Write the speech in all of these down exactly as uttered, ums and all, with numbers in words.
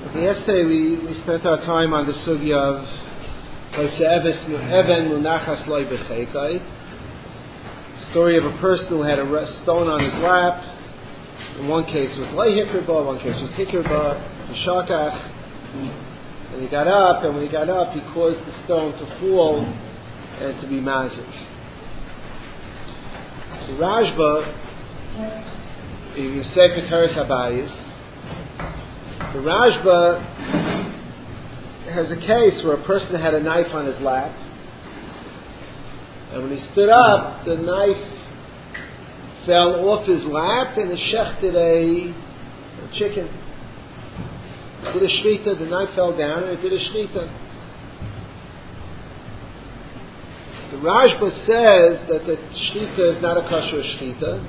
Okay, yesterday we, we spent our time on the sugya of Even Munachas Loi B'Cheikai, story of a person who had a stone on his lap. In one case with Loi Hikirba, one case with Hikirba, Shakach, and he got up, and when he got up, he caused the stone to fall and to be mazik. The Rashba, in Sefer Teres Habayis, the Rashba has a case where a person had a knife on his lap, and when he stood up, the knife fell off his lap and it shechted a, a chicken. It did a shchita, the knife fell down and it did a shchita. The Rashba says that the shchita is not a kosher shchita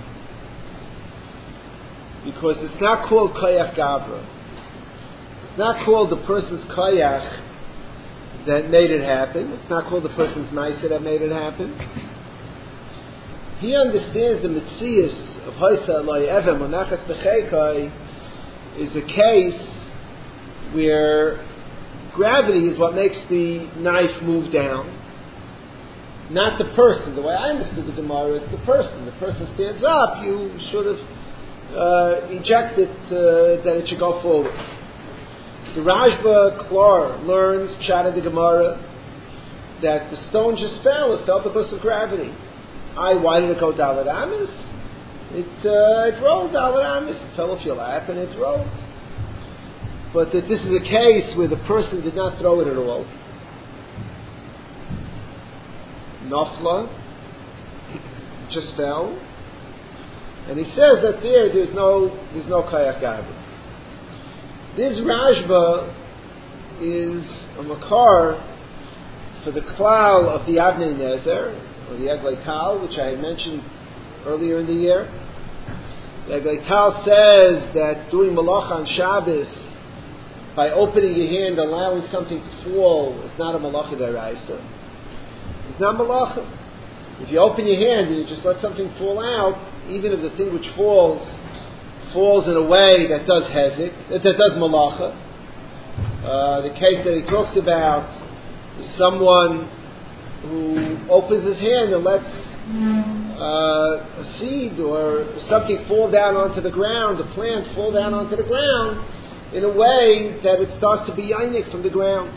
because it's not called koyach gavra. It's not called the person's koyach that made it happen. It's not called the person's ma'aseh that made it happen. He understands the mitzias of Hoysa Loi Even Munachas B'Cheikai is a case where gravity is what makes the knife move down, not the person. The way I understood the Gemara, it's the person. The person stands up, you should have uh, ejected uh, that it should go forward. The Rashba Klor learns Pshat of the Gemara that the stone just fell. It fell because of gravity. I, why did it go Dalet Amis? It uh, it rolled Dalet Amis. It fell off your lap and it rolled. But that this is a case where the person did not throw it at all. Nafla, it just fell. And he says that there, there's no, there's no Kayak Gavra. This Rashba is a makar for the klal of the Avnei Nezer, or the Eglei Tal, which I had mentioned earlier in the year. The Eglei Tal says that doing malacha on Shabbos, by opening your hand, allowing something to fall, is not a malacha deraisa. It's not malacha. If you open your hand and you just let something fall out, even if the thing which falls falls in a way that does hezek, that does malacha. Uh, the case that he talks about is someone who opens his hand and lets uh, a seed or something fall down onto the ground, a plant fall down onto the ground, in a way that it starts to be yainik from the ground.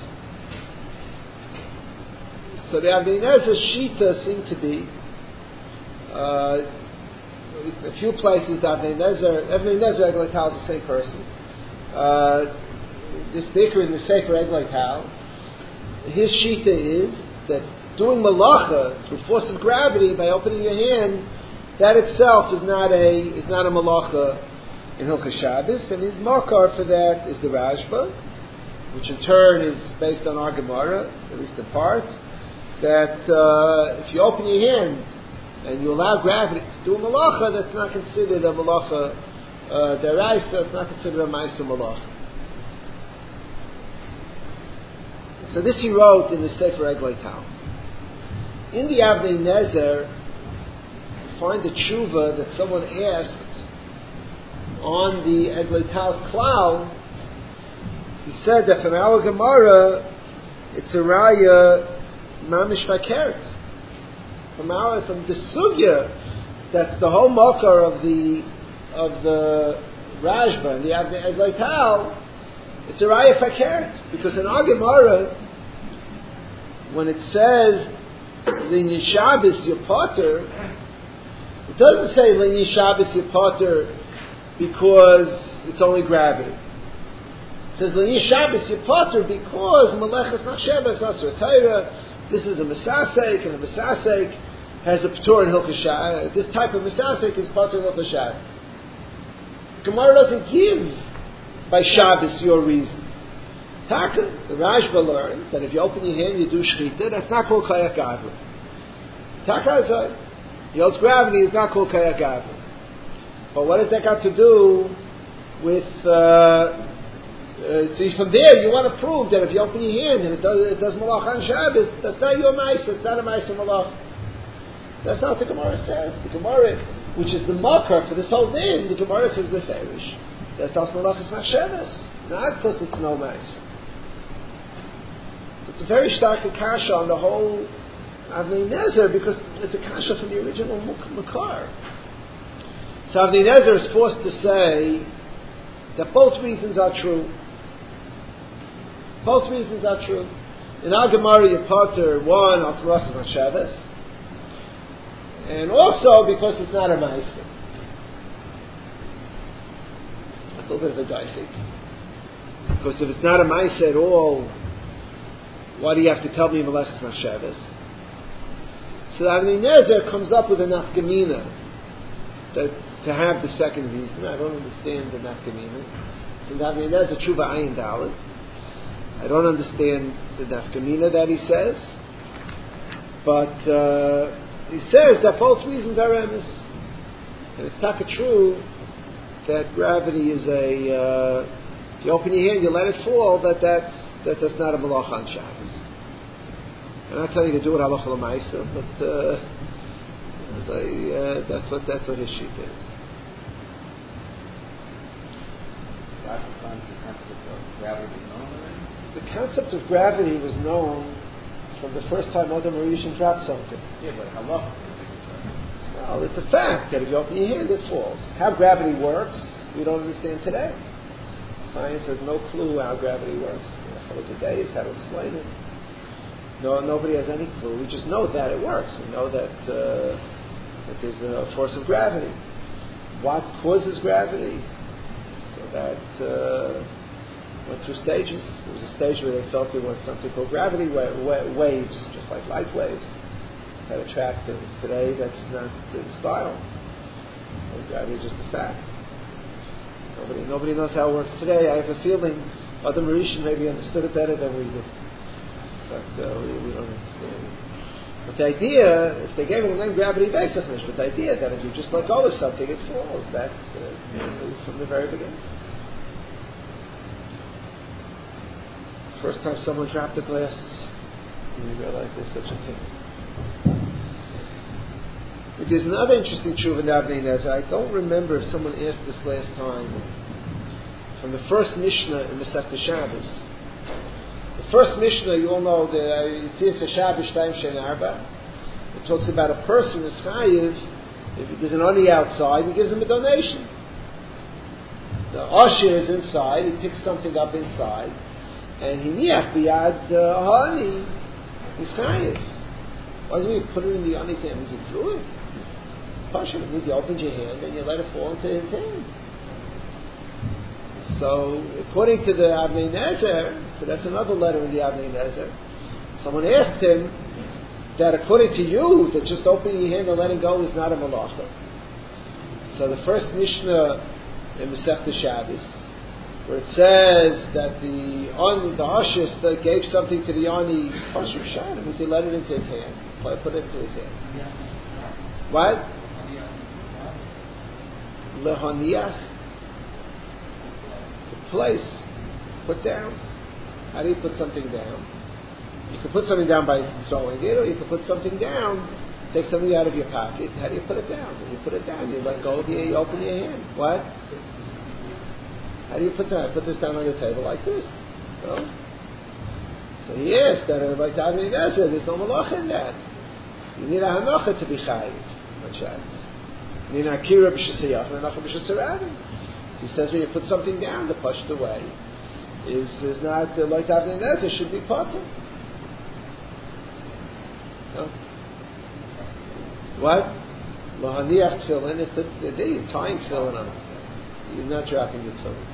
So the Avnei Nezer Shita seem to be uh, a few places that Avnei Nezer, Avnei Nezer Eglei Tal is the same person. Uh, this baker in the Sefer Eglei Tal, his Shita is that doing malacha through force of gravity by opening your hand, that itself is not a is not a malacha in Hilchos Shabbos, and his makar for that is the Rashba, which in turn is based on our Gemara, at least in part, that uh, if you open your hand and you allow gravity to do a malacha, that's not considered a malacha uh, deraisa, it's not considered a ma'aser malacha. So this he wrote in the Sefer Eglei Tal. In the Avnei Nezer, you find the tshuva that someone asked on the Eglei Tal klal. He said that from our Gemara, it's a raya mamish vakert. From our from the sugya, that's the whole makar of the of the Rashba and the Eglei Tal. It's a raya vakert because in our Gemara, when it says L'nei Shabbos your potter, it doesn't say L'nei Shabbos your potter because it's only gravity. It says L'nei Shabbos your potter because Meleches Machshavas Asur Torah. This is a Mesasek, and a Mesasek has a P'tur in Hilchos Shabbos. This type of Mesasek is potter in Hilchos Shabbos. Gemara doesn't give by Shabbos your reason. Taka, the Rashba learns that if you open your hand, you do shchita, that's not called kayak gavra. Taka is a, he holds gravity, is not called kayak gavra. But what has that got to do with, uh, uh, see from there you want to prove that if you open your hand and it does, it does malach on Shabbos, that's not your ma'aser, it's not a ma'aser malach. That's not what the Gemara says. The Gemara, which is the makar for this whole din, the Gemara says beferish. That's not malach, it's not Shabbos. not because it's no mice. So it's a very stark kasha on the whole Avnei Nezer because it's a kasha from the original Makar. So Avnei Nezer is forced to say that both reasons are true. Both reasons are true. In our Gemara, you potter one al Tmosas on Shabbos, and also because it's not a ma'aser. That's a little bit of a daifik. Because if it's not a ma'aser at all, why do you have to tell me Melechus on Shabbos? So Avnei Nezer comes up with a nafkamina that to have the second reason. I don't understand the nafkamina. And Avnei Nezer tshuva ayin daled. I don't understand the nafkamina that he says, but uh, he says that both reasons are emes. And it's taka true that gravity is a. Uh, if you open your hand, you let it fall. That that's that that's not a malacha on Shabbos. I'm not telling you to do it halacha l'maisa, but uh, I, uh, that's what that's what his sheet is. The concept of gravity was known from the first time Adam Rishon dropped something. Yeah, but halacha. Well, it's a fact that if you open your hand, it falls. How gravity works, we don't understand today. Science has no clue how gravity works. Today is how to explain it. No, nobody has any clue. We just know that it works. We know that uh, that there's a force of gravity. What causes gravity? So that. Uh, went through stages. There was a stage where they felt there was something called gravity wa- wa- waves, just like light waves, that attract things. Today, that's not the style. So gravity is just a fact. Nobody, nobody knows how it works today. I have a feeling Adam Rishon maybe understood it better than we did, but uh, we, we don't understand it. But the idea, if they gave it a name, gravity based, but the idea that if you just let go of something, it falls. That's uh, from the very beginning. First time someone dropped a glass, you realize there's such a thing. But there's another interesting tshuva in Avnei Nezer. I don't remember if someone asked this last time. From the first Mishnah in Masechta Shabbos. The first Mishnah, you all know, the Yitzis Shabbos Shtayim Shein Arba. It talks about a person is chayiv. If there's an ani outside, he gives him a donation. The usher is inside. He picks something up inside. And he niach biyad hani, he's chayiv. Why do you put it in the ani's hand? Means he threw it. Pasha, it means you opened your hand and you let it fall into his hand. So, according to the Avnei Nezer, so that's another letter in the Avnei Nezer. Someone asked him that according to you, that just opening your hand and letting go is not a malacha. So the first Mishnah in Masechta Shabbos, where it says that the on the Ashis that gave something to the Ani Pashu Shad, it means he let it into his hand, put it into his hand. What? Lehaniach, to place, put down. How do you put something down? You can put something down by throwing it, or you can put something down, take something out of your pocket. How do you put it down? When you put it down, you let go of your, you open your hand. What? How do you put that? I put this down on the table like this. So, so he asked that like Avnei Nezer, there's no malacha in that. You need a hanocha to be chayiv on Shabbos. You need an akira b'shesayach and a hanocha b'shesarabim. So he says when you put something down, the pushed away is is not uh, like Avnei Nezer, should be potter. No? What? Lahaniach tefillin is the, the day you're tying tefillin on it. You're not dropping your tefillin.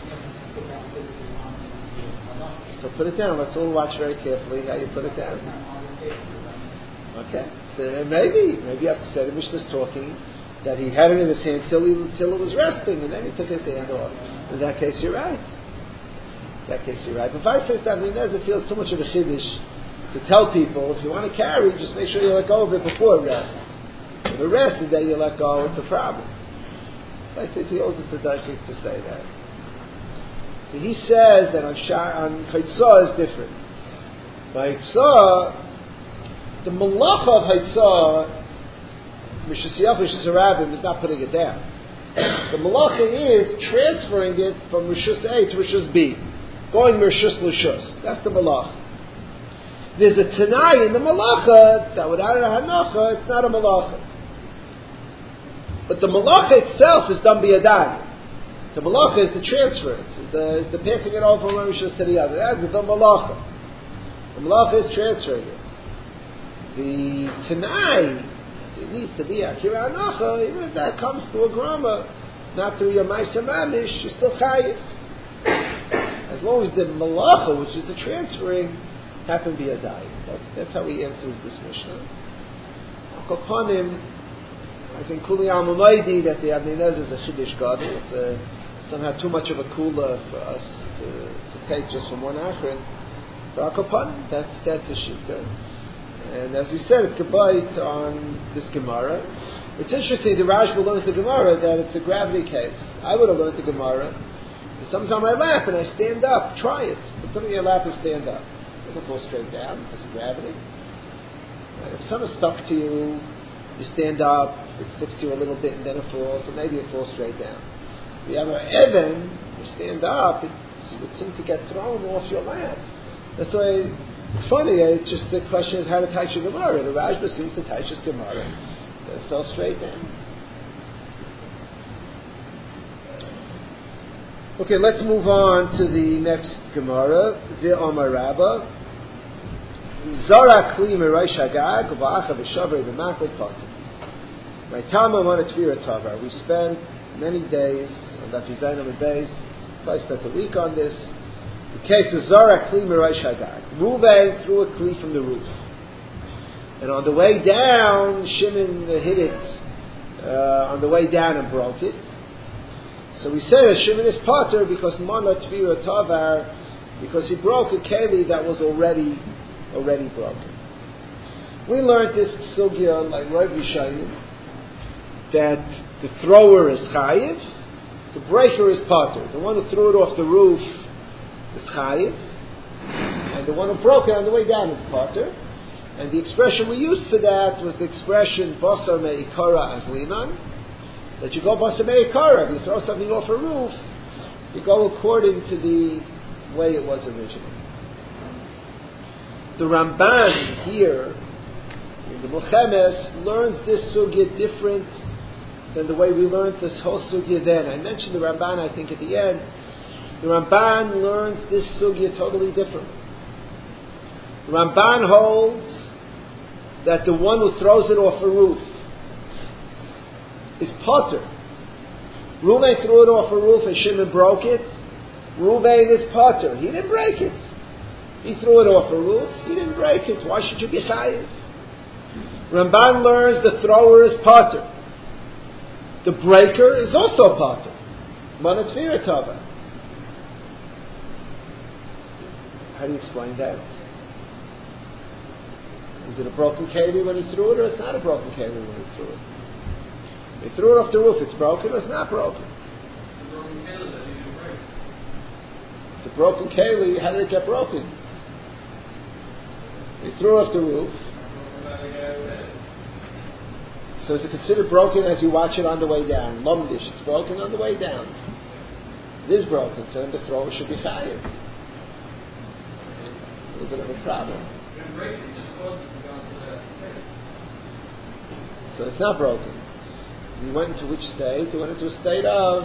So put it down. Let's all watch very carefully how you put it down. Okay. So maybe, maybe you have to say the Mishnah's talking that he had it in his hand till, he, till it was resting, and then he took his hand off. In that case, you're right. In that case, you're right. But if I say that, I mean, it feels too much of a chiddush to tell people, if you want to carry, just make sure you let go of it before it rests. If it rests, and then you let go, it's a problem. Like this, he holds it to Dashik to say that. So he says that on Shah, on Chaitzah is different. By Chaitzah, the malacha of Chaitzah, Mishasiyach Mishasarabim, is not putting it down. The malacha is transferring it from Rishus A to Rishus B. Going Rishus Lishus. That's the malacha. There's a Tanai in the malacha that without a hanacha, it's not a malacha. But the malacha itself is done biyadai. The malacha is the transfer. It's the, it's the passing it over from one Rishus to the other. That's the malacha. The malacha is transferring it. The Tanai, it needs to be Akira Anacha, even if that comes through a grama, not through your Maisa Manish, you're still chayiv. As long as the malacha, which is the transferring, happen to be a diet. That's, that's how he answers this Mishnah. Kokonim, I think Kuli Al-Mumaydi, that the Avnei Nezer is a Chiddush Gadol. It's a, somehow too much of a kula for us to, to take just from one Achron. But Kokonim, that's, that's a Shita. And as we said, it's Gebayt on this Gemara. It's interesting, the Rashba learns the Gemara that it's a gravity case. I would have learned the Gemara. Sometimes I laugh and I stand up. Try it. But something you laugh and stand up. It doesn't fall straight down because of gravity. Right? If something's stuck to you, you stand up, it sticks to you a little bit and then it falls, so maybe it falls straight down. If you have an Evan, you stand up, it would seem to get thrown off your lap. That's why it's funny, it's just the question is how to touch a Gemara. The Rashba seems to touch his Gemara. It fell straight down. Okay, let's move on to the next Gemara. V'Omar Rabba. Zara kli merosh hagag v'acha v'shavre v'makol patim. My Tama on a Tvira Tavar. We spent many days on Daf Yizayim and days. Probably spent a week on this. The case of Zara Kli Merosh Hagag. Reuven threw a Kli from the roof. And on the way down, Shimon hit it uh, on the way down and broke it. So we say that Shimon is Pater because Mana Tvira Tavar, because he broke a Keli that was already already broken. We learned this Sugya like Rav Yishayim, that the thrower is Chayiv, the breaker is Pater. The one who threw it off the roof is Chayiv, and the one who broke it on the way down is Pater. And the expression we used for that was the expression Basar Me'ikara Azlinan, that you go Basar Me'ikara. If you throw something off a roof, you go according to the way it was originally. The Ramban here in the Milchemes learns this sugya different than the way we learned this whole sugya then. I mentioned the Ramban, I think, at the end. The Ramban learns this sugya totally differently. The Ramban holds that the one who throws it off a roof is Potter. Reuven threw it off a roof and Shimon broke it. Reuven is Potter. He didn't break it. He threw it off a roof. He didn't break it. Why should you be chayiv? Ramban learns the thrower is Potter. The breaker is also Potter. Mana Tvira Tavar. How do you explain that? Is it a broken keli when he threw it, or it's not a broken keli when he threw it? If he threw it off the roof, it's broken or it's not broken? It's a broken keli. How did it get broken? He threw it off the roof. So is it considered broken as you watch it on the way down? Lomdish, it's broken on the way down. It is broken, so then the thrower should be chayiv. A little bit of a problem. So it's not broken. He went into which state? He went into a state of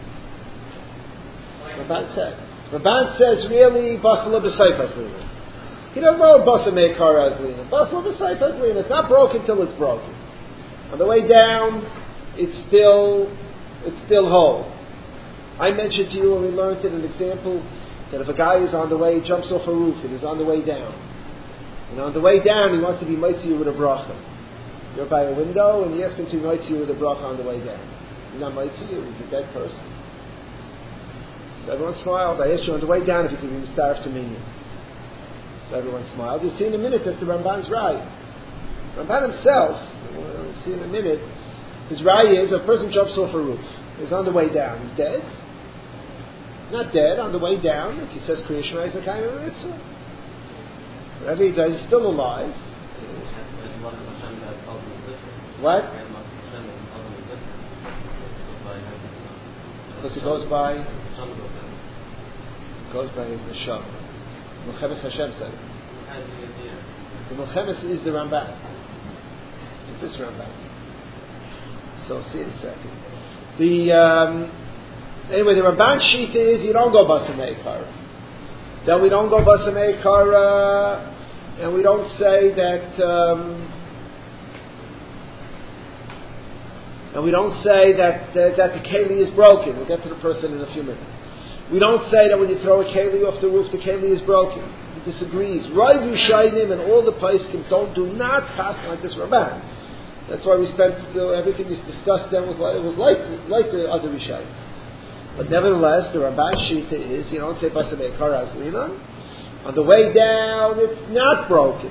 Ramban said. Ramban says really Basala b'Seifas Lina. He doesn't know Basa Meikara as Lina. Basala b'Seifas Lina. It's not broken till it's broken. On the way down, it's still it's still whole. I mentioned to you when we learned it an example that if a guy is on the way, he jumps off a roof and is on the way down. And on the way down, he wants to be mighty with a bracha. You're by a window and you ask him to be mighty with a bracha on the way down. He's not mighty, he's a dead person. So everyone smiled. I asked you on the way down if you could be starved to minion. So everyone smiled. You'll see in a minute that the Ramban's right. Ramban himself, we'll see in a minute, his raya is a person jumps off a roof. He's on the way down. He's dead. Not dead, on the way down. If he says Kriya Shema, he's a kind of a mitzvah. Whatever he does, he's still alive. What? Because it goes by goes by the Sham. Milchemes Hashem said it. The Milchemes is the Ramban. It's this Ramban. So see in a second. The um, anyway, the Ramban Shita is you don't go Basamei Kara. Then we don't go Basamei Kara, and we don't say that. Um, And we don't say that uh, that the keli is broken. We'll get to the person in a few minutes. We don't say that when you throw a keli off the roof, the keli is broken. He disagrees. Rav Yishayim and all the Paiskim don't do not pass like this Ramban. That's why we spent uh, everything we discussed then was like, it was like like the other Yishayim. But nevertheless, the Ramban Shita is you don't say Basamei Karaz Linan. On the way down, it's not broken.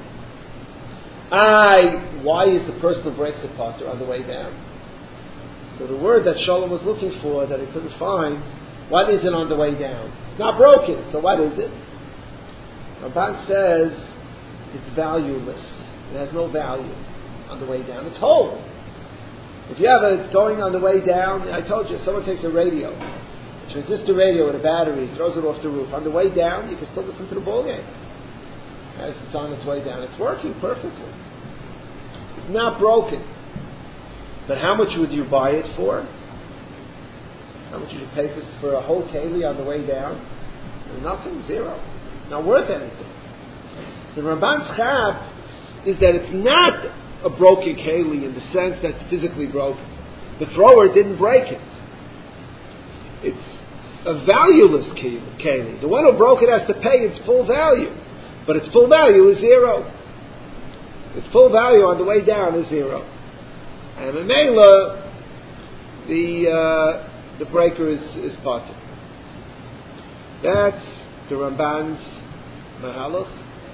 I why is the person who breaks the potter on the way down? So the word that Shalom was looking for that he couldn't find, what is it on the way down? It's not broken, so what is it? Ramban says it's valueless. It has no value on the way down. It's whole. If you have it going on the way down, I told you, if someone takes a radio, a transistor radio with a battery, throws it off the roof, on the way down, you can still listen to the ball game. As it's on its way down, it's working perfectly. It's not broken. But how much would you buy it for? How much would you pay this for a whole keli on the way down? Nothing, zero. Not worth anything. The Ramban's chap is that it's not a broken keli in the sense that it's physically broken. The thrower didn't break it. It's a valueless keli. The one who broke it has to pay its full value. But its full value is zero. Its full value on the way down is zero. And in Mela, the uh, the breaker is is potter. That's the Ramban's Mahalach.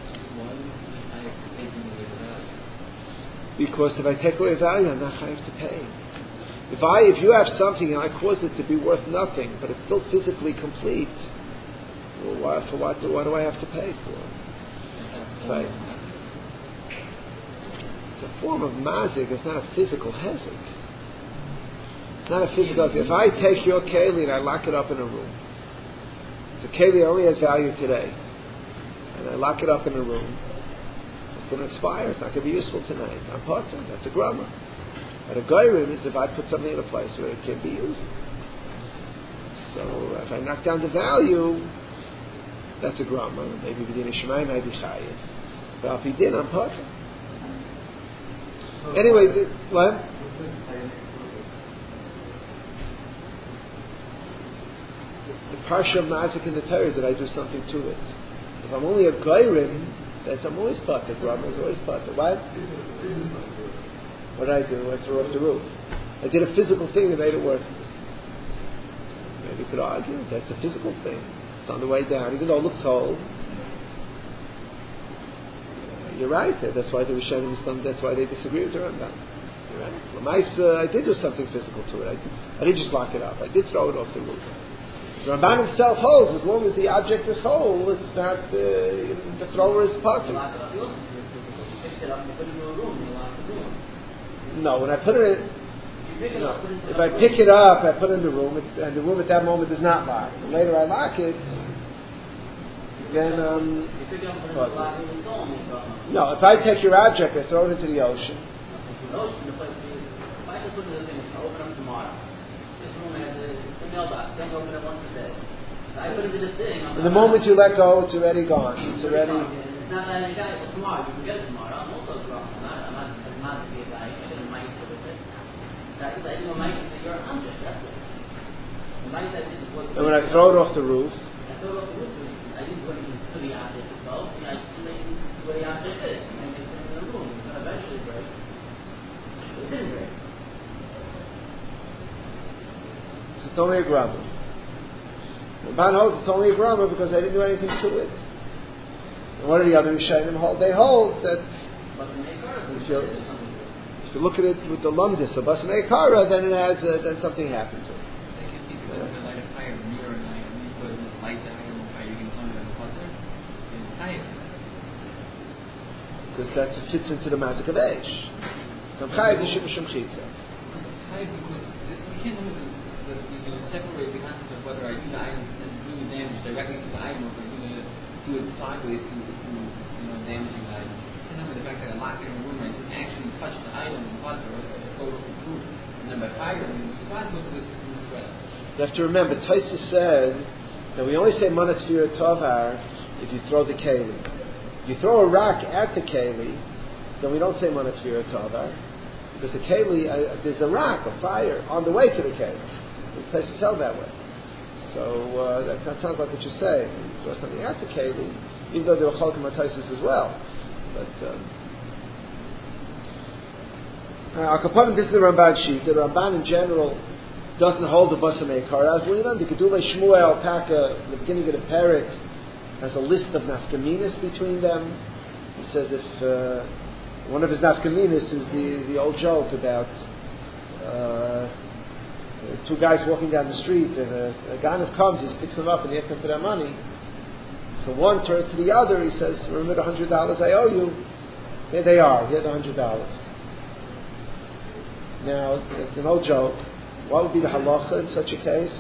Because if I take away value, I'm not going to have to pay. If I if you have something and I cause it to be worth nothing, but it's still physically complete, well, why, for what? What do I have to pay for? Right. It's a form of mazik. It's not a physical hezek. It's not a physical. If I take your keli and I lock it up in a room, the keli only has value today, and I lock it up in a room, it's going to expire. It's not going to be useful tonight. I'm potter. That's a grammar. But a goyrim is if I put something in a place where it can be used. So if I knock down the value, that's a grammar. Maybe within a shemayim, maybe chayiv. But if he did, I'm potter. Anyway, the, what? The parsha of mazik in the Torah is that I do something to it. If I'm only a goyrim, that's I'm always potter. Grammar is always potter. What? What did I do? I threw off the roof. I did a physical thing that made it worthless. Maybe you could argue that's a physical thing. It's on the way down, even though it looks whole. You're right. That's why the Rishonim, that's why they disagree with the Rambam. You're right. L'maisa, I did do something physical to it. I, did, I didn't just lock it up. I did throw it off the roof. The Rambam himself holds, as long as the object is whole, it's not uh, the thrower is parting. No, when I put it in, no, if I pick it up, I put it in the room, it's, and the room at that moment is not locked. And later I lock it, then, um, no, if I take your object, I throw it into the ocean. And the moment you let go, it's already gone. It's already. It's not that any guy for tomorrow. You can get it tomorrow. I'm also wrong. I'm not, I'm not, I'm not a guy. I get a mic for the thing. That's like, you know, mic is your object. That's it. The mic that is what. And when I throw it off the roof. I throw it off the roof. I didn't put it into the object itself. I made it where the object is. I made it in the room. It's going to eventually break. It didn't break. So it's only a grumble. The Ban holds it's only a grumble because I didn't do anything to it. And what do the other Rishonim hold? They hold that if you, if you look at it with the lumdis of Basamei Kara, then it has uh, then something happened to it. Because that fits into the mazik of Eish. So Chayiv Yishim Shem Chitza. Chayiv because you can't separate. directly to the item, or if we're going to do it sideways through, through you know, damaging the item. And then with the fact that I lock it in a room and I didn't actually touch the item and touch or go to the food. And then by firing, it's not supposed to this this spread. You have to remember, Taisa said that we only say Mana Tefira Tovar if you throw the keli. If you throw a rock at the keli, then we don't say Mana Tefira Tovar. Because the keli, uh, there's a rock, a fire, on the way to the keli. The Taisa held that way. So uh, that, that sounds like what you're saying. You throw something at the keli, even though there were Cholkim Taisis as well. But um, uh, this is the Ramban sheet. The Ramban in general doesn't hold the Basamei Karaz Lina. The Gedulei Shmuel Taka, the beginning of the parak, has a list of nafkaminas between them. He says if uh, one of his nafkaminas is the, the old joke about uh, two guys walking down the street and a, a ganav comes, he sticks them up and he asks them for their money. So one turns to the other, he says, remember the hundred dollars I owe you? Here they are, here the hundred dollars. Now, it's an old joke. What would be the halacha in such a case?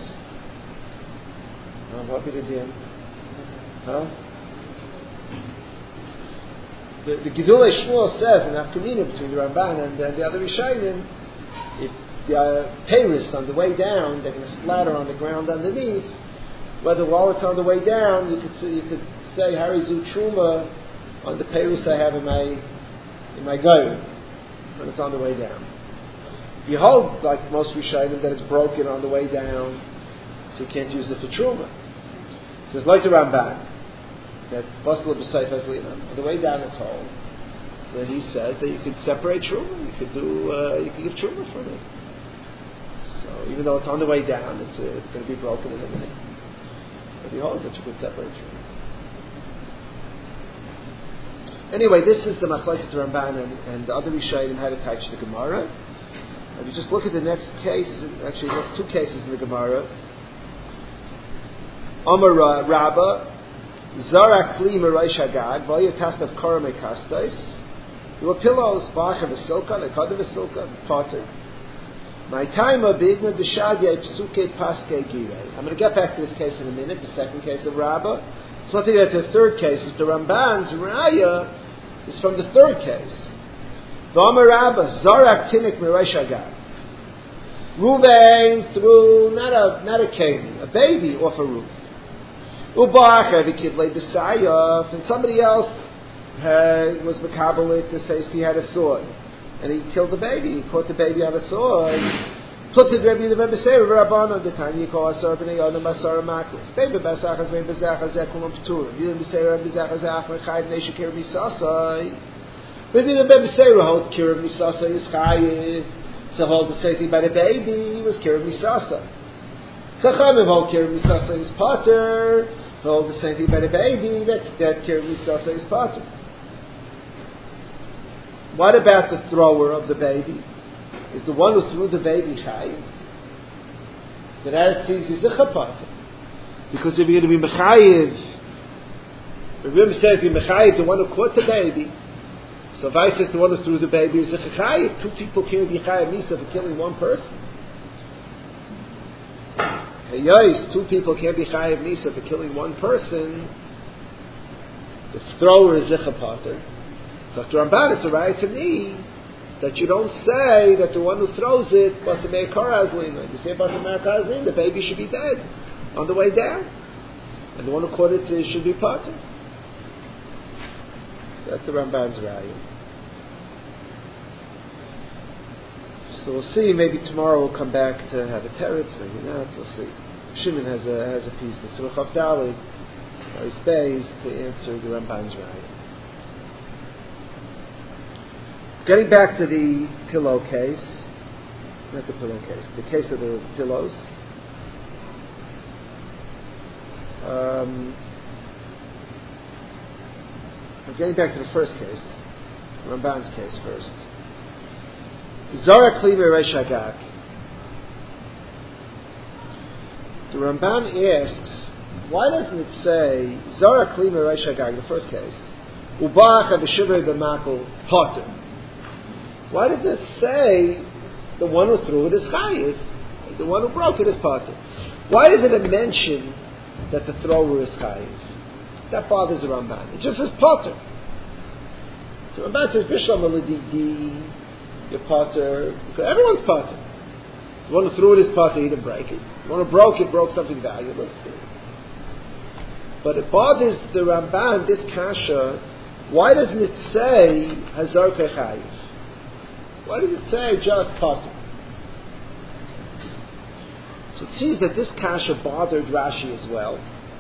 Uh, what would be the din? Huh? The, the Gedulei Shmuel says in Afkamina between the Ramban and, and the other Rishonim, if the uh, peiros on the way down, they're going to splatter on the ground underneath. Whether while it's on the way down, you could say, you could say Harizu Truma on the peiros I have in my in my goyim when it's on the way down. If you hold like most Rishonim that it's broken on the way down, so you can't use it for Truma. So it's like the Ramban that Basla B'Seif has Lina. On the way down it's whole. So he says that you could separate Truma, you could do uh, you could give Truma from it. So even though it's on the way down, it's uh, it's going to be broken in a minute. But he holds that you could separate Truma. Anyway, this is the Machlekes Ramban and, and the other Rishonim had to touch the Gemara. If you just look at the next case, actually the next two cases in the Gemara. Amar Rabba, Zara Kli Mereish Hagag, Vaya Kastav Korame Kastais. There were pillows, Bach of a Silka, Nekad of a Silka, Potter. My time of Bigna Deshadya Psuke Paske Gire. I'm going to get back to this case in a minute, the second case of Rabba. So I think that's the third case. Is the Ramban's Raya is from the third case. V'amar Rabba, Zarak Tinik Mereish Hagag. Ruvain threw not a not a keli, a baby off a roof. Ubacha the kid laid beside and somebody else had, was makabelit to say he had a sword, and he killed the baby. He caught the baby on a sword. Pluted Rebbe the Rebbe say Rabbanon the time you call a serpent on the Masara Maklis. Baby Basachas Baby Basachas Zekulam Ptur. You be say Rebbe Basachas Achmer Chayv Neshikir Misasai. Maybe the Rebbe say hold Kir Misasai is Chayiv. So hold the same thing by the baby was Kirav Misasa. Chachamim hold Kirav Misasa is Potter. Hold the same thing by the baby that, that Kirav Misasa is Potter. What about the thrower of the baby? Is the one who threw the baby Chayiv? Then that seems he's a Potter. Because if you're going to be Mechayiv, the Rebbe says you're Mechayiv, the one who caught the baby. So if I says the one who threw the baby is a chayiv, two people can't be chayiv misa for killing one person. Hayos, two people can't be chayiv misa for killing one person. The thrower is a pater. So after Ramban, it's a right to me that you don't say that the one who throws it basamei karazlin. You say basamei karazlin, the baby should be dead on the way down, and the one who caught it should be pater. That's the Ramban's raya. So we'll see. Maybe tomorrow we'll come back to have a teretz. Maybe not. We'll see. Shimon has a has a piece. The Surah Chavdali, or space to answer the Ramban's raya. Getting back to the pillow case, not the pillow case, the case of the pillows. Um, Getting back to the first case, Ramban's case first. Zara Kli Mereish Hagag. The Ramban asks, why doesn't it say Zara Kli Mereish Hagag, the first case, Ubach Abishivrei B'Makol Potter? Why doesn't it say the one who threw it is Chayiv, the one who broke it is Potter? Why does it mention that the thrower is chayiv. That bothers the Ramban. It just says potter. So Ramban says bishlam aladidi, you're potter, because everyone's potter. The one who threw it is potter, he didn't break it. The one who broke it broke something valuable. But it bothers the Ramban, this kasha. Why doesn't it say hazar kechayiv? Why does it say just potter? So it seems that this kasha bothered Rashi as well.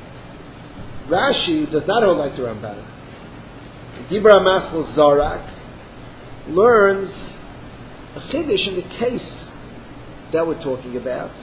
Rashi does not hold like the Ramban. Dibra Masl Zarak learns a chiddush in the case that we're talking about.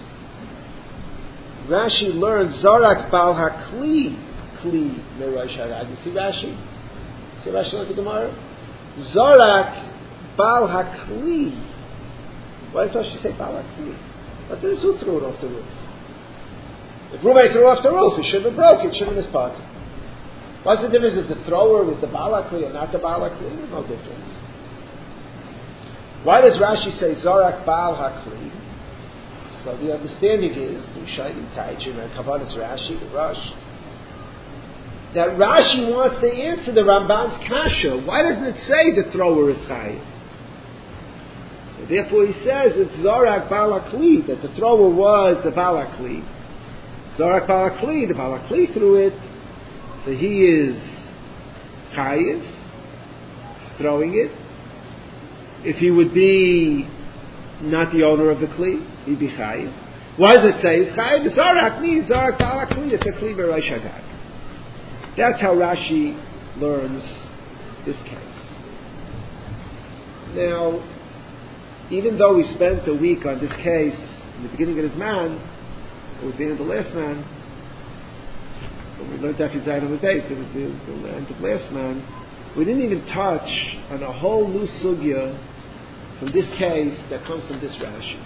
Rashi learns Zarak Bal HaKli Kli Merosh Hagag. You see Rashi? See Rashi like the Gemara? Zarak Bal HaKli. Why does Rashi say Bal HaKli? What's this? Who threw it off the roof? If Reuben threw off the roof, he shouldn't have broke it. Shouldn't have potter. What's the difference if the thrower was the Bal HaKli or not the Bal HaKli? There's no difference. Why does Rashi say Zarak Bal HaKli? So the understanding is, through Shainim Taijim and Kavanas Rashi, the Rosh, that Rashi wants to answer the Ramban's kasha. Why doesn't it say the thrower is chayiv? So therefore he says it's Zarak Bal HaKli, that the thrower was the Bal HaKli. Zarak Bal HaKli, the Bal HaKli threw it, so he is chayiv, throwing it. If he would be not the owner of the kli, he'd be chayiv. Why does it say it's chayiv? Zarak means Zarak Bal HaKli, it's a kli b'Rosh Hagag. That's how Rashi learns this case. Now, even though we spent a week on this case in the beginning of his man, it was the end of the last man, when we learned Daf Zayin on the base, it was the, the end of last man, we didn't even touch on a whole new sugya from this case that comes from this Rashi.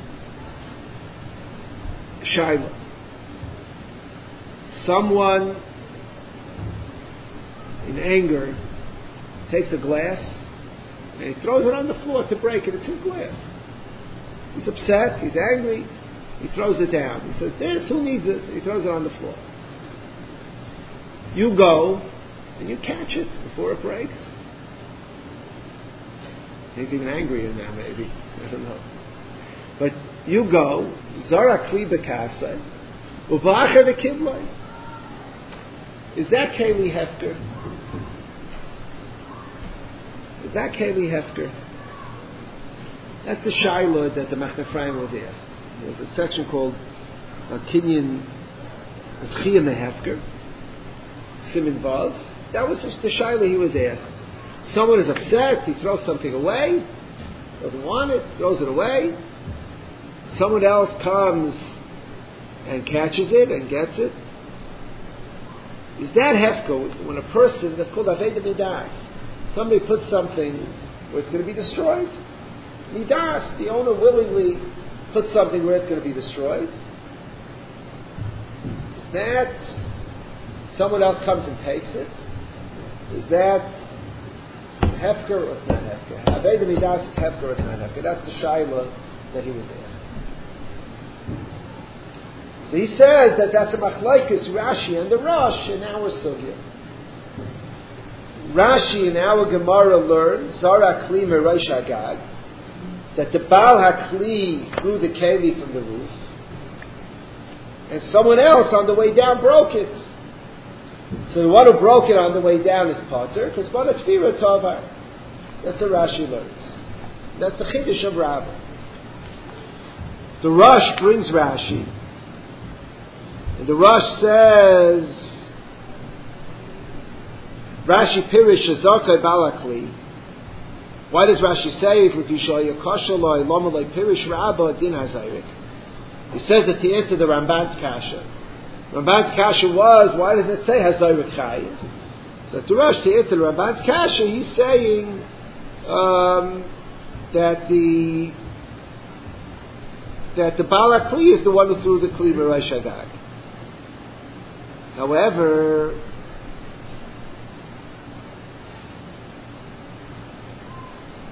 Shaila. Someone in anger takes a glass and he throws it on the floor to break it. It's his glass. He's upset, he's angry, he throws it down. He says, this, who needs this? He throws it on the floor. You go and you catch it before it breaks. He's even angrier now, maybe. I don't know. But you go, Zara Kli Bekasa, Uvacha the Kiblai. Is that Keli Hefker? Is that Keli Hefker? That's the Shaila that the Machne Ephraim was asked. There's a section called uh, Kinyan Chiyam Hefker, Simin Vav. That was the Shaila he was asked. Someone is upset, he throws something away, doesn't want it, throws it away. Someone else comes and catches it and gets it. Is that hefker when a person, that's called aveda midas, somebody puts something where it's going to be destroyed? Midas, the owner willingly puts something where it's going to be destroyed. Is that someone else comes and takes it? Is that hefker or it's not hefker? Aveda midas is hefker or it's not hefker? That's the shaila that he was asking. So he says that that's a machlokes Rashi and the Rosh in our sugya. Rashi in our Gemara learns Zara Kli Merosh Hagag, that the Baal HaKli threw the keli from the roof, and someone else on the way down broke it. So the one who broke it on the way down is potter, because one is Tfira Tovar. That's what Rashi learns. That's the Chiddush of Rabbah. The Rosh brings Rashi. And the Rosh says, Rashi Pirish Shazokai Balakli. Why does Rashi say it? He says that to answer the Ramban's Kasha. Ramban's Kasha was, why does it say Hazayrik Chayiv? So to Rosh, to answer the Ramban's Kasha, he's saying um, that the that the Balakli is the one who threw the Kli Merosh Hagag. However,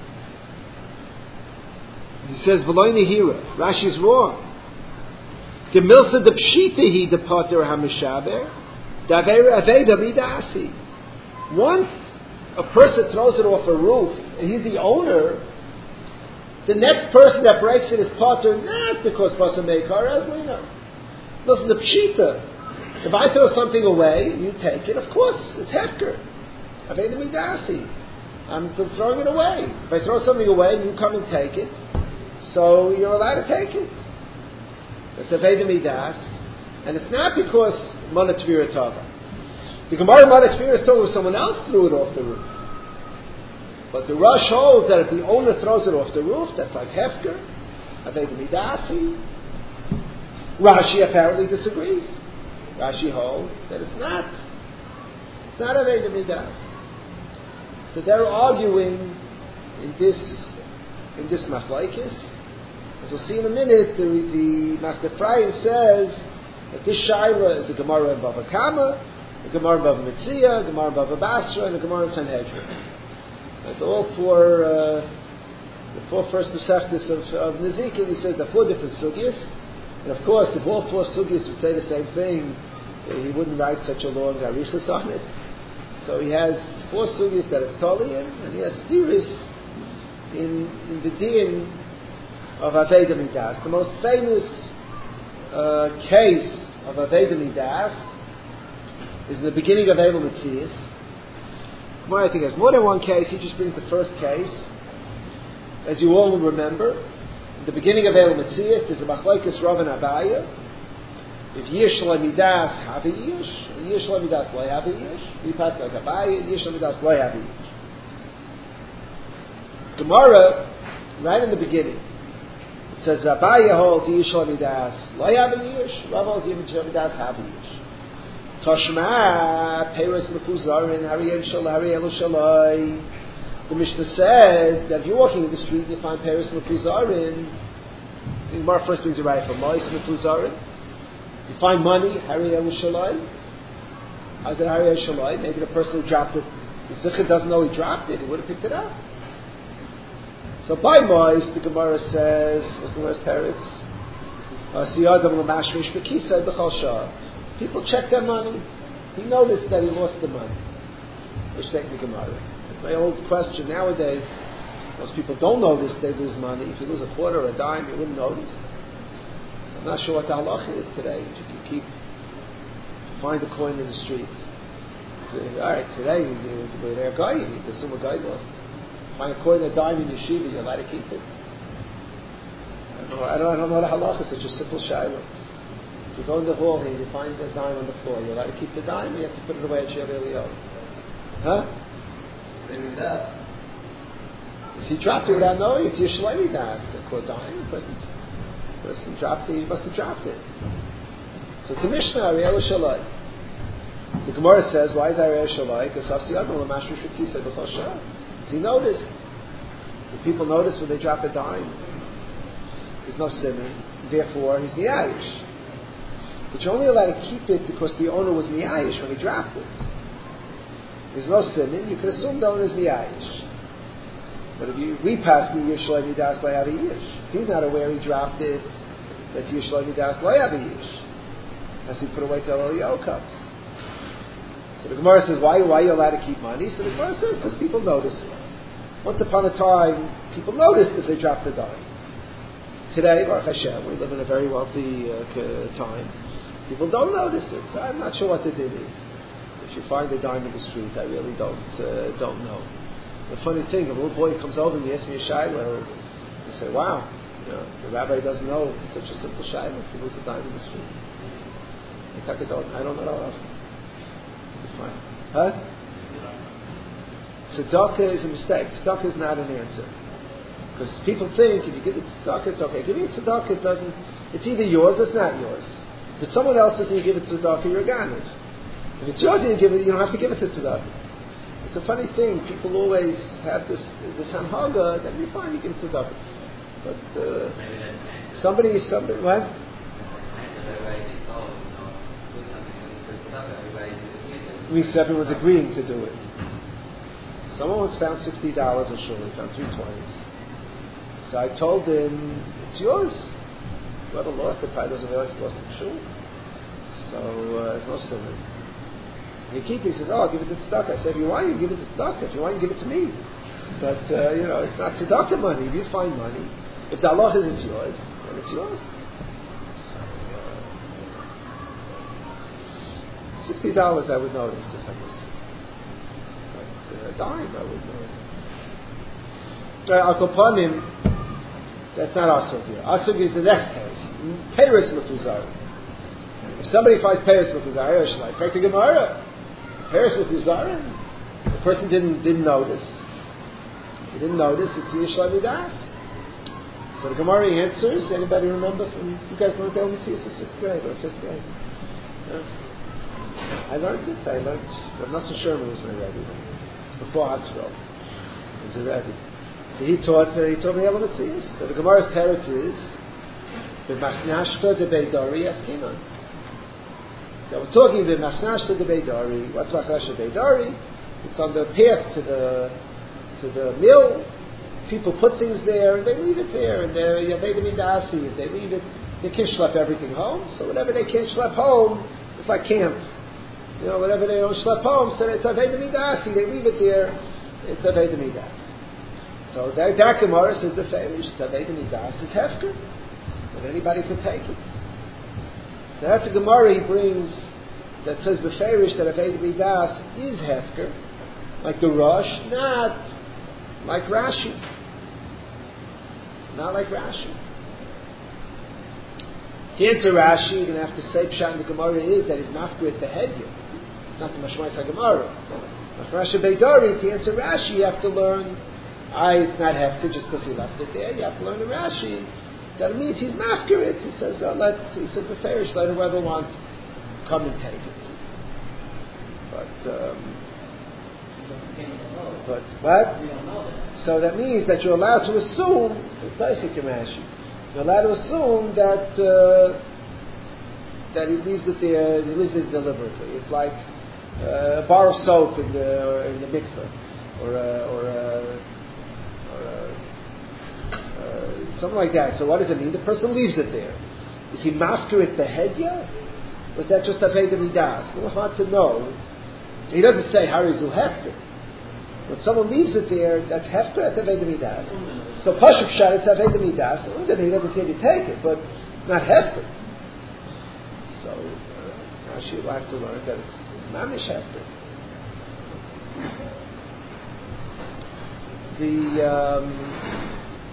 he says, V'loi nehira. Rashi's wrong. Gemilsa de pshita he de potter hamishaber, daver aveda midasi. Once a person throws it off a roof and he's the owner, the next person that breaks it is potter not because pasam meikar as we know. This is the pshita. If I throw something away and you take it, of course it's hefker. Aveda midasi. I'm throwing it away. If I throw something away and you come and take it, so you're allowed to take it. It's Aveda Midas. And it's not because Mana Tvira Tava. The Gemara Mana Tvira is told someone else threw it off the roof. But the Rosh holds that if the owner throws it off the roof, that's like Hefker, Aveda Midasi. Rashi apparently disagrees. Rashi holds that it's not. It's not Aveda Midas. So they're arguing in this in this machlokes. As we'll see in a minute, the, the Master Ephraim says that this shaila is a Gemara in Bava Kama, a Gemara in Bava Metzia, a Gemara in Bava Basra, and a Gemara in Sanhedrin. And all four, uh, the four first Masechtas of, of Nezikin, he says there are four different sugyas. And of course, if all four sugyas would say the same thing, he wouldn't write such a long Arichas on it. So he has four sugyas that are Tolian, and he has theories in, in the din of Aveda Midas. The most famous uh, case of Aveda Midas is in the beginning of Eilu Metzias. Gemara, I think, has more than one case. He just brings the first case. As you all will remember, in the beginning of Eilu Metzias, there's a machlokes Rav and Abaya. If Yish Midas have a Yish, and Yish Midas lo have a Yish, we pass like Abaya, Yish Midas lo have a Yish. Gemara, right in the beginning, it says Abaya holds Yish Midas lo have a Yish, Rav holds Yish Midas have a Yish. Toshma Peres Mefuzarin Hariyem Shal Hariyelu Shalai. The Mishnah said that if you're walking in the street and you find Peres Mefuzarin, the Gemara first brings it right from Mois Mefuzarin. You find money, Hariyelu Shalai. How's it Hariyelu Shalai? Maybe the person who dropped it, the Zichah doesn't know he dropped it, he would have picked it up. So by Mois, the Gemara says, what's the Gemara's Peretz? Siyadam L'mashmish B'kisai B'chal Shah. People check their money. He noticed that he lost the money. Which take the Gemara. It's my old question nowadays. Most people don't notice they lose money. If you lose a quarter or a dime, you wouldn't notice. So I'm not sure what the halacha is today. You can keep, find a coin in the street. All right, today we're there a guy. You need to assume a guy lost. Find a coin, a dime in yeshiva. You're allowed to keep it. I don't know. I don't, I don't know the halacha. It's such a simple shiloh. If you go in the hall and you find a dime on the floor, you're allowed to keep the dime, or you have to put it away at Shel Elio. Huh? Maybe that. If he dropped it without knowing, it's your Shleimi Das. A poor dime, the person, person dropped it, he must have dropped it. So it's a Mishnah, Ariel Shalai. The Gemara says, why is Ariel Shalai? Because Hafsiyadon L'mashri Shukisa B'chal Shah. Because he noticed. The people notice when they drop a dime. There's no simon. Therefore, he's the Irish. But you're only allowed to keep it because the owner was miyayish when he dropped it. There's no simon, you can assume the owner is miyayish. But if you repass the yish lo midas lo have a yish. If he's not aware he dropped it, that's yish lo midas lo have a yish. As he put away till all the O comes. So the Gemara says, why, why are you allowed to keep money? So the Gemara says, because people notice it. Once upon a time, people noticed if they dropped a dime. Today, Baruch Hashem, we live in a very wealthy uh, time. People don't notice it. So I'm not sure what the din is. If you find a dime in the street, I really don't uh, don't know. The funny thing, a little boy comes over and he asks me a shiloh, you say, wow, you know, the rabbi doesn't know it's such a simple shiloh if he loses a dime in the street. I don't, I don't know. It's fine. Huh? Tzedakah is a mistake. Tzedakah is not an answer. Because people think if you give it tzedakah, it's okay. Give it tzedakah, it doesn't, it's either yours or it's not yours. If it's someone else's and you give it to tzedakah, you're a ganiv. If it's yours and you give it, you don't have to give it to tzedakah. It's a funny thing. People always have this this hanhaga that you find you give it to tzedakah. But uh, somebody, somebody, what? It means everyone's agreeing to do it. Someone once found sixty dollars in shul. He found three twenties. So I told him, it's yours. Whoever lost it probably doesn't realize he lost the shul. So uh, there's no silver. The keeper says, "Oh, I'll give it to tzedakah." I said, "If you want, you give it to tzedakah. If you want, you give it to me." But uh, you know, it's not tzedakah money. If you find money, if the halach is it's yours, then it's yours. Sixty dollars, I would notice if I was. But uh, a dime, I would notice. Al Kopanim, that's not our sugya. Our sugya is the next case. Peiros mefuzar. If somebody finds Peiros mefuzar, like take the Gemara. Peiros mefuzar, the person didn't didn't notice. He didn't notice. It's Yishlai Midas. So the Gemara answers. Anybody remember from you guys learned El Mitzvah in sixth grade or fifth grade? Yeah. I learned it. I learned. But Nasser Sherman was my rabbi. Before Hatzville, he was a rabbi. So he taught. Uh, he taught me El Mitzvah. So the Gemara's teretz is the Machnashta de Beidari Askinan. So we're talking about Machnashta de Beidari. What's Machnashta de Beidari? It's on the path to the to the mill. People put things there and they leave it there, and they're Yaveda Midasi. If they leave it, they can't schlep everything home. So whatever they can't schlep home, it's like camp. You know, whatever they don't schlep home, so it's Aveda Midasi. They leave it there. It's Aveda Midasi. So that that Gemara says the Ferish, Aveda Midasi is Hefker, and anybody can take it. So that's a Gemara he brings that says the Ferish that Aveda Midasi is Hefker, like the Rosh, not like Rashi. Not like Rashi. To answer Rashi, you're going to have to say Pshat in the Gemara is that he's mafkir at the head here. Not the Mashmais HaGemara. Mashmais Beidari, to answer Rashi, you have to learn, I, it's not hefker just because he left it there. You have to learn the Rashi. That means he's mafkir it. He says, uh, let, he says, the Ferish, let whoever wants come and take it. But, um, But what? So that means that you're allowed to assume, you're allowed to assume that uh, that he leaves it there, he leaves it deliberately. It's like uh, a bar of soap in the in the mikveh, or a, or a, or a, uh, something like that. So what does it mean? The person leaves it there. Is he mafkir it behedya? Was that just aveda midas? It's a little hard to know. He doesn't say harizu hefker. When someone leaves it there, that's hefker, that's aveda midas. So pashup shad, it's aveda midas. He doesn't say to take it, but not hefker. So uh, now she'll have to learn that it's, it's mamish hefker. The um,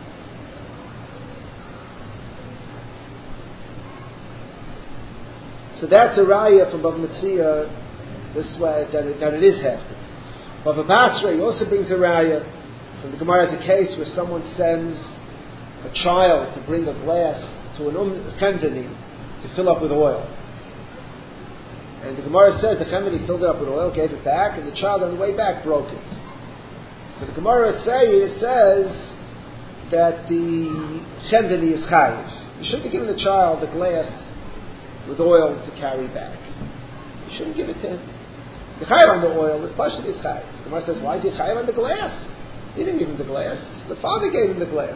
so that's a raya from Bava Metzia this way that it, that it is hefker. Bava Basra, he also brings a raya from the Gemara as a case where someone sends a child to bring a glass to an um chemdani to fill up with oil. And the Gemara says the chemdani filled it up with oil, gave it back, and the child on the way back broke it. So the Gemara say, it says that the chemdani is chayiv. You shouldn't have given the child a glass with oil to carry back. You shouldn't give it to him. The chayiv on the oil is partially his chayiv. The Gemara says, why is he chayiv on the glass? He didn't give him the glass. The father gave him the glass.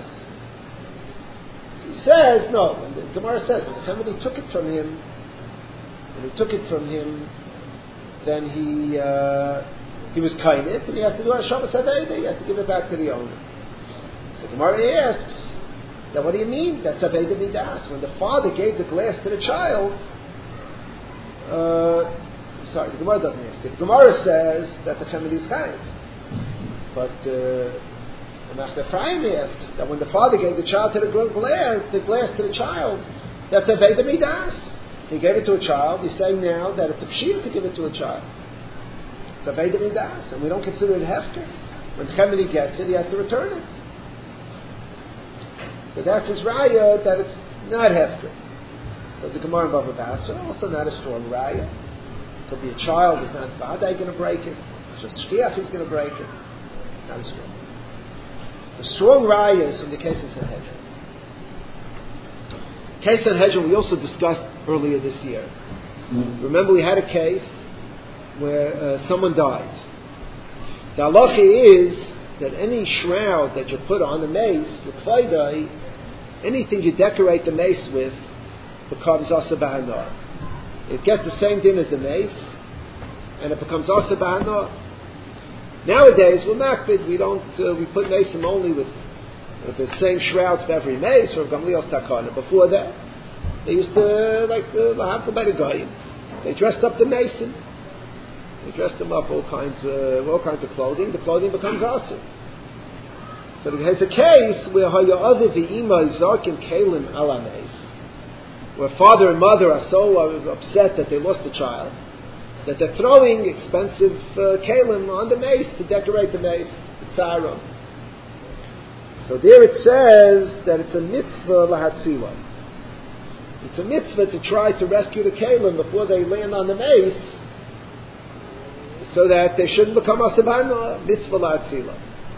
He says, no. And the Gemara says, when somebody took it from him, when he took it from him, then he uh, he was kind it, and he has to do a Shabbos Aveda. He has to give it back to the owner. So the Gemara asks, now what do you mean? That's Aveda Midas. When the father gave the glass to the child, uh, sorry, the Gemara doesn't ask it. The Gemara says that the family is chayiv. But uh, the Master Ephraim asks that when the father gave the child to the glass, the glass to the child, that's Aveda Midas. He gave it to a child. He's saying now that it's a pshir to give it to a child. It's Aveda Midas, and we don't consider it hefker. When Chemini gets it, he has to return it. So that's his raya that it's not hefker. But the Gemara in Bava Basra also not a strong raya. Could be a child who's not Vadai going to break it. Just Shkiach is going to break it. Not as strong. The strong raya is from the case of Sanhedrin. Case of Sanhedrin we also discussed earlier this year. Mm-hmm. Remember we had a case where uh, someone died. The halacha is that any shroud that you put on the mace, the kvaydai, anything you decorate the mace with, becomes asa b'hanor. It gets the same din as the mace, and it becomes asa b'hanor. Nowadays, we're makbid. We don't. Uh, we put mason only with, with the same shrouds for every mace or gamliel's takana. Before that, they used to like the lahavdil by the goyim. They dressed up the mason. They dressed them up all kinds of all kinds of clothing. The clothing becomes asa. So there's a case where haya'aviv v'ima zarkim kalim ala mace, where father and mother are so upset that they lost a child, that they're throwing expensive uh, kalim on the mace to decorate the mace, the tzara. So there it says that it's a mitzvah lahatzila. It's a mitzvah to try to rescue the kalim before they land on the mace, so that they shouldn't become asabana. Mitzvah lahatzila.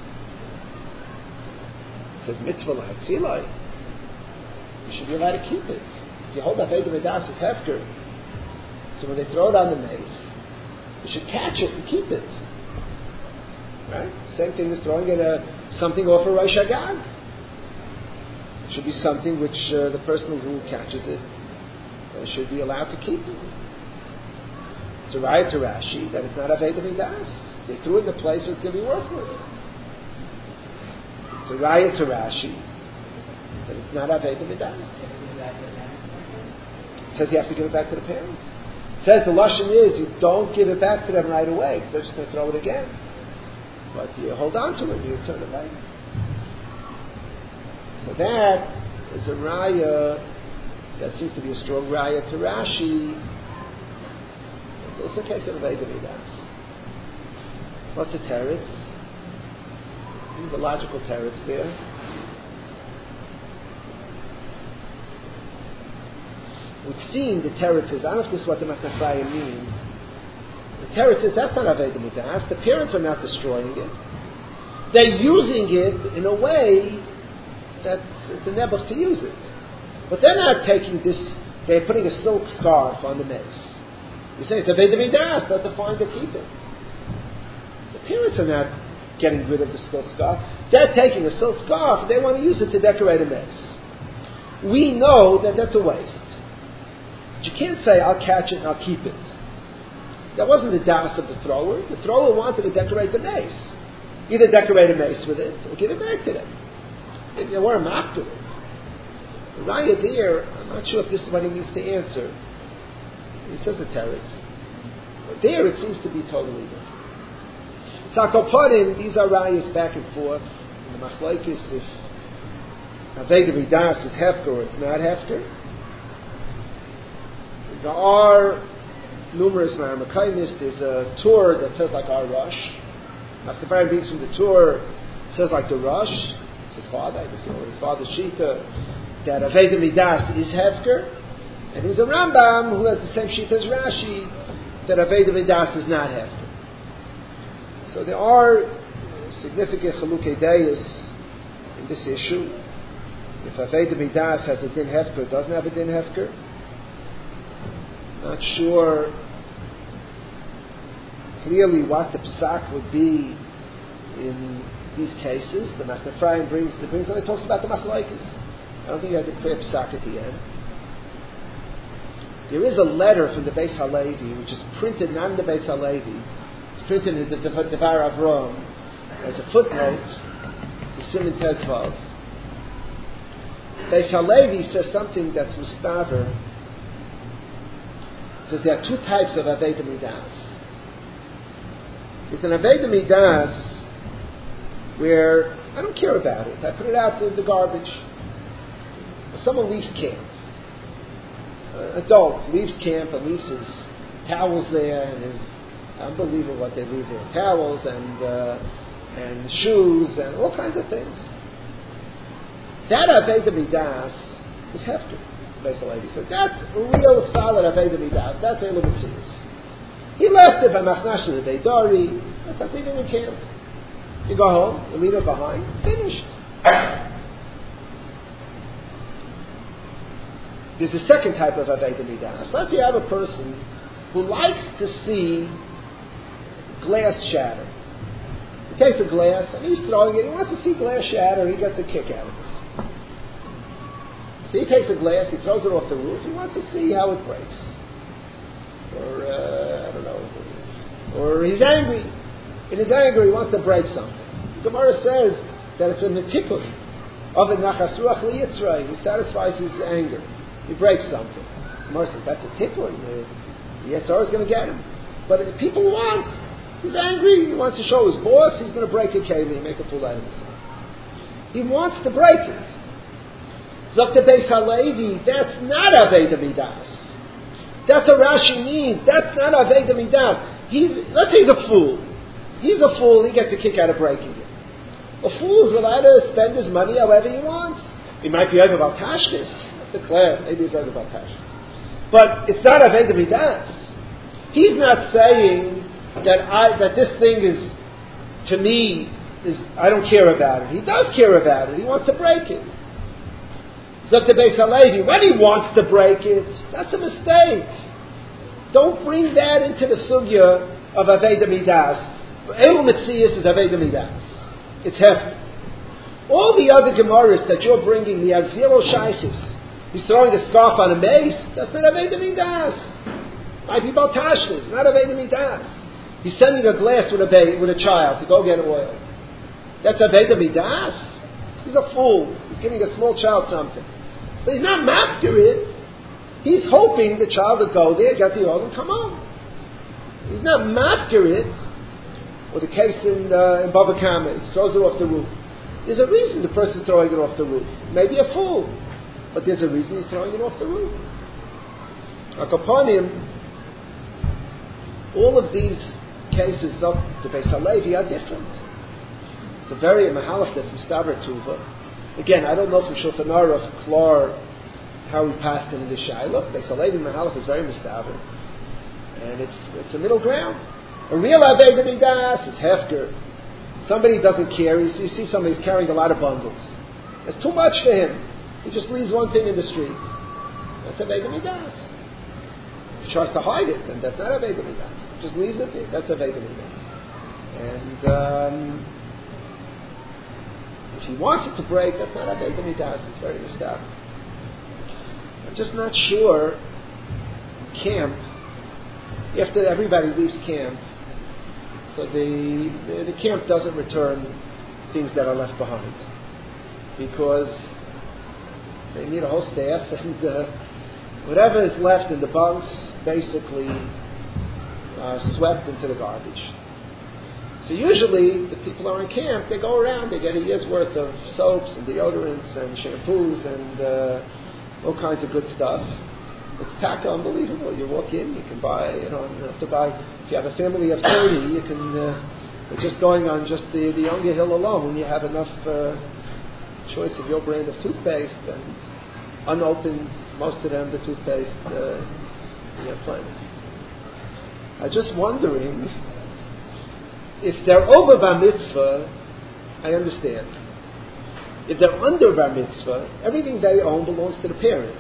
It says mitzvah lahatzila. You should be allowed to keep it. If you hold up Eidim Edas as hefker, so when they throw it on the mace, you should catch it and keep it. Right? Same thing as throwing it a, something off a Rosh Hagag. It should be something which uh, the person who catches it uh, should be allowed to keep it. It's a riot to Rashi that it's not Aveda Midas. They threw it in a place where it's going to be worthless. It's a riot to Rashi that it's not Aveda Midas. It says you have to give it back to the parents. It says the lashon is you don't give it back to them right away because they're just going to throw it again. But you hold on to it and you turn it back. So that is a raya that seems to be a strong raya to Rashi. It's a case of Aveda Midas. What's the teretz? There's a logical teretz there. It would seem the teretz is, I don't know if this is what the Matnafraya means. The teretz is that's not Aveda Midas. The parents are not destroying it. They're using it in a way that it's a nebuch to use it. But they're not taking this, they're putting a silk scarf on the mace. You say it's Aveda Midas, not defined to keep it. The parents are not getting rid of the silk scarf. They're taking a silk scarf and they want to use it to decorate a mace. We know that that's a waste. But you can't say, I'll catch it and I'll keep it. That wasn't the das of the thrower. The thrower wanted to decorate the mace. Either decorate a mace with it or give it back to them. They weren't after it. The raya there, I'm not sure if this is what he needs to answer. He says a teretz. But there it seems to be totally different. So Akopodim, these are rayas back and forth. In the machlokes, if Aveda Midas is hefker or it's not hefker. There are numerous Maramakayimis. There's a tour that says like our Rush. After Baron reads from the tour, it says like the Rush. It's his father, I guess, or his father's Shita, that Aveda Midas is hefker. And there's a Rambam who has the same sheet as Rashi, that Aveda Midas is not hefker. So there are significant chalukei deis in this issue. If Aveda Midas has a din hefker, doesn't have a din hefker. Not sure clearly what the psak would be in these cases. The Matnafraya brings the brings when it talks about the machlokes. I don't think he has a clear psak at the end. There is a letter from the Beis Halevi, which is printed not in the Beis Halevi. It's printed in the Devar Avram as a footnote to Siman Tezvav. Beis Halevi says something that's mustaver. It says there are two types of Aveda Midas. It's an Aveda Midas where I don't care about it. I put it out in the garbage. Someone leaves camp. Uh, adult leaves camp and leaves his towels there and his unbelievable what they leave there, towels and uh, and shoes and all kinds of things. That Aveda Midas is hefker. Basically, so that's a real solid Aveda Midas. That's Eilu Metzius. He left it by Machnash to the Beidari. That's not leaving in camp. You go home, you leave it behind, finished. There's a second type of Aveda Midas. Let's say you have a person who likes to see glass shatter. He takes a glass and he's throwing it. He wants to see glass shatter. He gets a kick out of it. So he takes a glass, he throws it off the roof, he wants to see how it breaks. Or, uh, I don't know. Or he's angry. In his anger, he wants to break something. The Gemara says that it's a metikun of a nachas ruach liyitzray. He satisfies his anger. He breaks something. The Gemara says that's a tikkun. The Yetzer is going to get him. But if people want, he's angry. He wants to show his boss. He's going to break a keli and make a fool out of himself. He wants to break it. Zok the Beis Halevi. That's not aveda midas. That's what Rashi means. That's not aveda midas. He's let's say he's a fool. He's a fool. He gets a kick out of breaking it. A fool is allowed to spend his money however he wants. He might be over about tashkis. Declare maybe he's over about tashkis, but it's not aveda midas. He's not saying that I that this thing is to me is I don't care about it. He does care about it. He wants to break it. Zok the Beis Halevi, when he wants to break it, that's a mistake. Don't bring that into the sugya of aveda midas. El Metzias is aveda midas. It's hefty. All the other Gemaras that you're bringing, the have zero shaykhis. He's throwing a scarf on a mace. That's not aveda midas. Might be baltashlis, not aveda midas. He's sending a glass with a ba- with a child to go get oil. That's aveda midas. He's a fool. He's giving a small child something. But he's not masquerade. He's hoping the child will go there, get the oil, and come home. He's not masquerade. Or the case in uh, in Baba Kama, he throws it off the roof. There's a reason the person's throwing it off the roof. Maybe a fool, but there's a reason he's throwing it off the roof. Upon him, all of these cases of the Beis Halevi are different. It's a very mahalach that's mistaber tuva. Again, I don't know from Shulchan Aruch Klar how he passed in the Shiloh. Beis Halevi mahalach is very mistaber, and it's it's a middle ground. A real aveda midas is hefker. Somebody doesn't care. You see, you see somebody's carrying a lot of bundles. It's too much for him. He just leaves one thing in the street. That's aveda midas. He tries to hide it, and that's not aveda midas. He just leaves it there. That's aveda midas. And um, if he wants it to break, that's not aveda midas. It's very mistaken. I'm just not sure. Camp. After everybody leaves camp, so the, the the camp doesn't return things that are left behind because they need a whole staff, and uh, whatever is left in the bunks basically are swept into the garbage. So usually the people are in camp, they go around, they get a year's worth of soaps and deodorants and shampoos and uh, all kinds of good stuff. It's taka unbelievable. You walk in, you can buy, you know, you don't have to buy, if you have a family of thirty, you can, uh, it's just going on just the, the Younger Hill alone, when you have enough uh, choice of your brand of toothpaste, and unopened, most of them, the toothpaste, uh, you have plenty. I'm just wondering, if they're over bar mitzvah, I understand. If they're under bar mitzvah, everything they own belongs to the parents.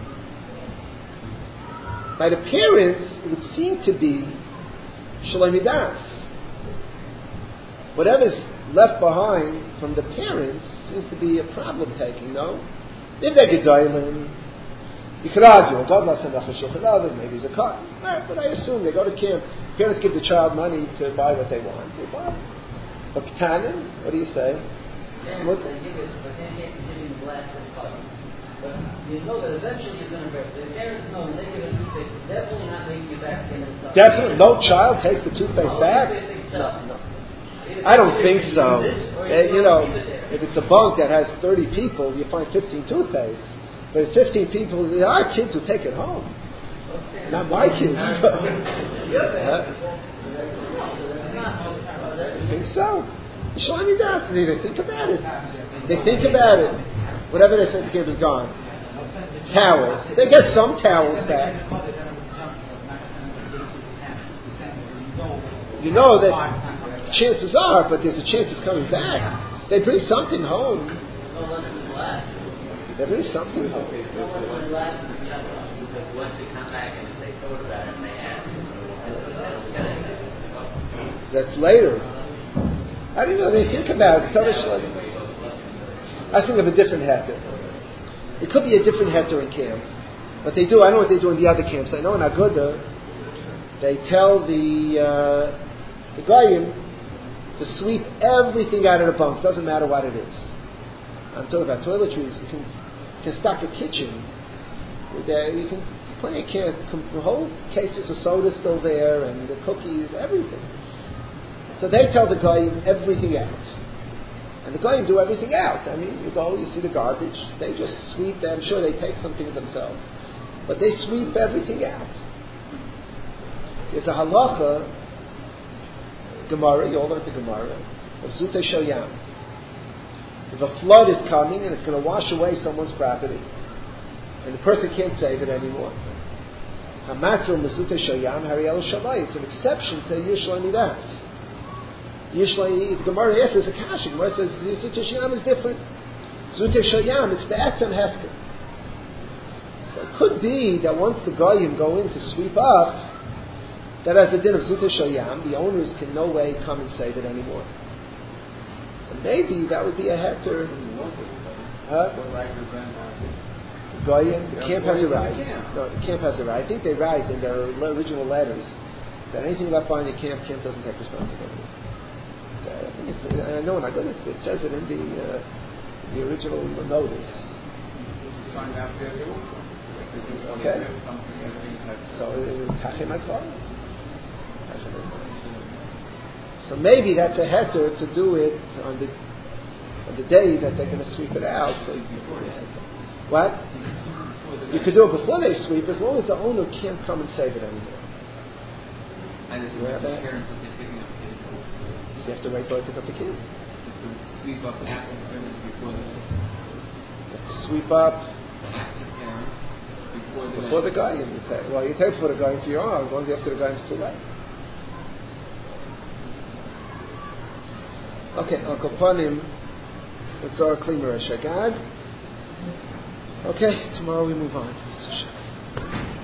By the parents, it would seem to be shalom midas. Whatever's left behind from the parents seems to be a problem taking, no? If they're gedolim, you could argue, maybe he's a cut. But I assume they go to camp, parents give the child money to buy what they want. They buy it. But Ketanim, what do you say? Yeah, what? They give it, but they can't give you glass or cut. But you know that eventually you're going to break. The parents know when they give a toothpaste, definitely not making you back in it. Definitely, no child takes the toothpaste back. No, no. I don't think so. Uh, you know, if it's a bunk that has thirty people, you find fifteen toothpaste. But if fifteen people, our kids will take it home. Not my kids. uh, I think so. Shiny does. They think about it. They think about it. Whatever they said to give is gone. Towels. They get some towels back. You know that chances are, but there's a chance it's coming back. They bring something home. They bring something home. Once you come back and say thought about it, and they ask, that's later. I don't know. They think about it. I think of a different habit. It could be a different heter in camp, but they do. I know what they do in the other camps. I know in Aguda, they tell the uh, the goyim to sweep everything out of the bunks. Doesn't matter what it is. I'm talking about toiletries. You can, you can stock a kitchen. With uh, you can plenty of can, the whole cases of soda still there, and the cookies, everything. So they tell the goyim everything out. And the goyim do everything out. I mean, you go, you see the garbage. They just sweep. I'm sure they take some things themselves. But they sweep everything out. There's a halacha, Gemara, you all look at the Gemara, of Zutei Shel Yam. If a flood is coming and it's going to wash away someone's property, and the person can't save it anymore, Hamatzil Zutei Shel Yam, Hariel Shalai, it's an exception to Yishlai Midas. Yishlai, the Gemara asks, there's a kasha. Gemara says Zutei Shel Yam is different. Zutei Shel Yam, it's Be'etzem Hefker. So it could be that once the goyim go in to sweep up, that as a din of Zutei Shel Yam, the owners can no way come and save it anymore. And maybe that would be a hector. Huh? The goyim, the camp has a right. No, the camp has a right. I think they write in their original letters that anything left behind the camp, camp doesn't take responsibility. I think it's, I know when I go to it, it says it in the uh, the original notice. Okay. So Tachim Akvar. So maybe that's a heter to do it on the on the day that they're going to sweep it out. So what? You could do it before they sweep, as long as the owner can't come and save it anymore. And it's the parents that they're picking up kids. So you have to wait for it to pick up the kids. To sweep up after the parents before the You have to sweep up after the parents before the before the guy. And you take, well, you take for the guy into your arm. As long as after the guy, it's too late. Okay, I'll upon him. It's our Klimer Shagad. Okay, tomorrow we move on.